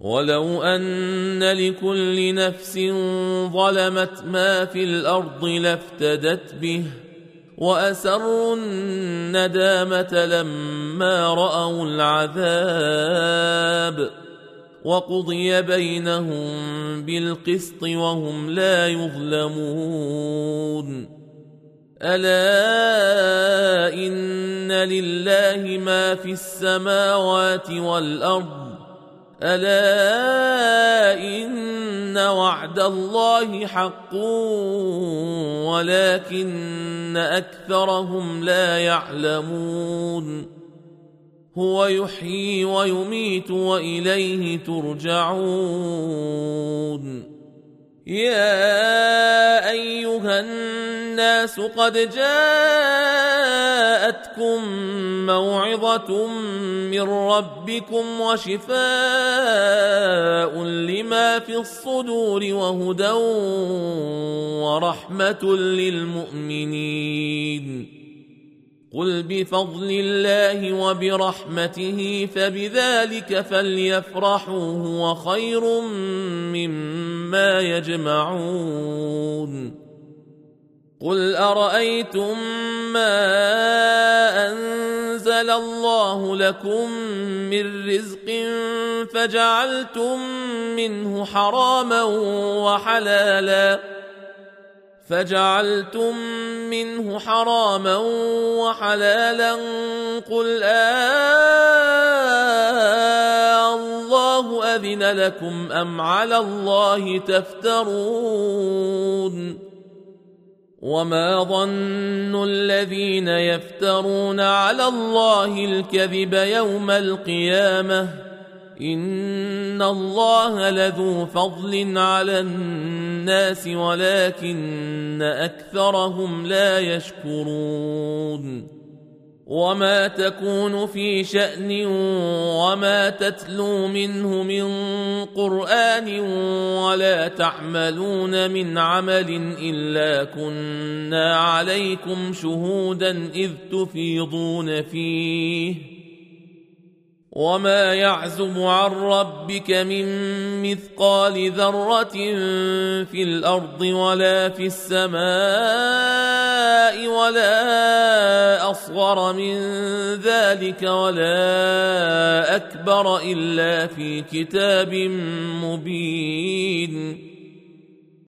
ولو أن لكل نفس ظلمت ما في الأرض لافتدت به وأسروا الندامة لما رأوا العذاب وقضي بينهم بالقسط وهم لا يظلمون ألا إن لله ما في السماوات والأرض ألا إن وعد الله حق ولكن أكثرهم لا يعلمون هو يحيي ويميت وإليه ترجعون يا أيها الناس قد جاءتكم موعظة من ربكم وشفاء لما في الصدور وهدى ورحمة للمؤمنين قل بفضل الله وبرحمته فبذلك فليفرحوا هو خير مما يجمعون قل أرأيتم ما أنزل الله لكم من رزق فجعلتم منه حراما وحلالا قل الله أذن لكم أم على الله تفترون وما ظن الذين يفترون على الله الكذب يوم القيامة إن الله لذو فضل على الناس ولكن أكثرهم لا يشكرون وما تكون في شأن وما تتلو منه من قرآن ولا تعملون من عمل إلا كنا عليكم شهودا إذ تفيضون فيه وما يعزب عن ربك من مثقال ذرة في الأرض ولا في السماء ولا أصغر من ذلك ولا أكبر إلا في كتاب مبين